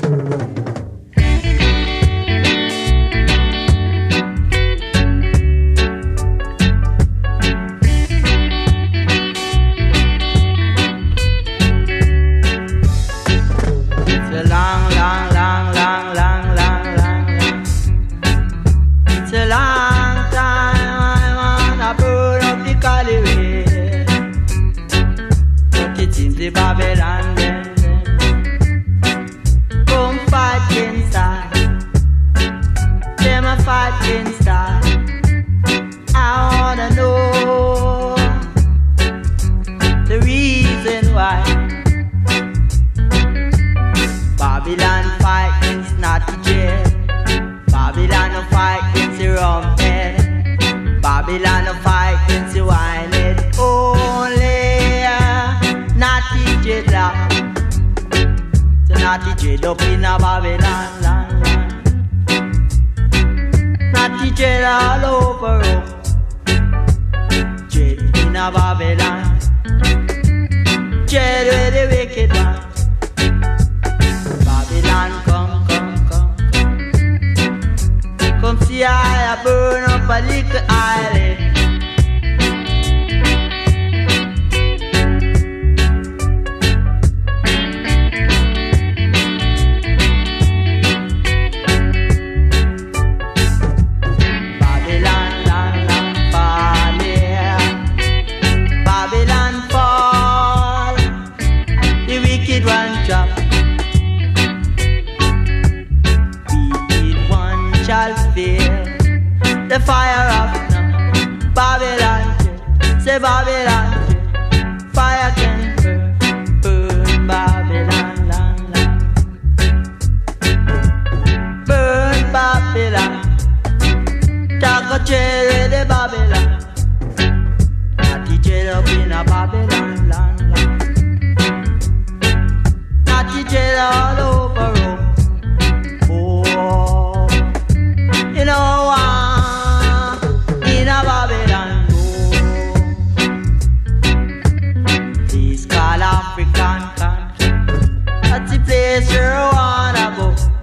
Babylon, come fight inside. Them a fight inside. I wanna know the reason why. Babylon fight against naughty jail. Babylon no fight against the rum head. Babylon no fight against the wine head. Only naughty dreadlock. So naughty dread up in a Babylon land. Naughty dread all over up. Dread in a Babylon. Dread with the wicked one. Babylon come, come, come. Come see I burn up a little island. The fire of now, Babylon, say Babylon, fire can burn, burn Babylon, land, land. Burn Babylon, talk a jail with the Babylon, naughty jail up in a Babylon, land, land. Naughty jail all over Rome. Oh, you know why? Babylon, please call African country. That's the place where I wanna go.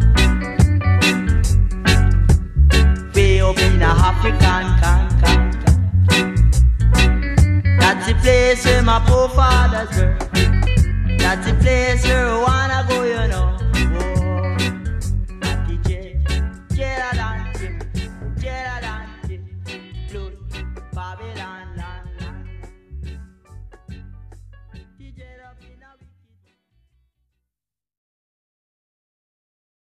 Way up in a African country. That's the place where my forefathers were. That's the place where I wanna go, you know.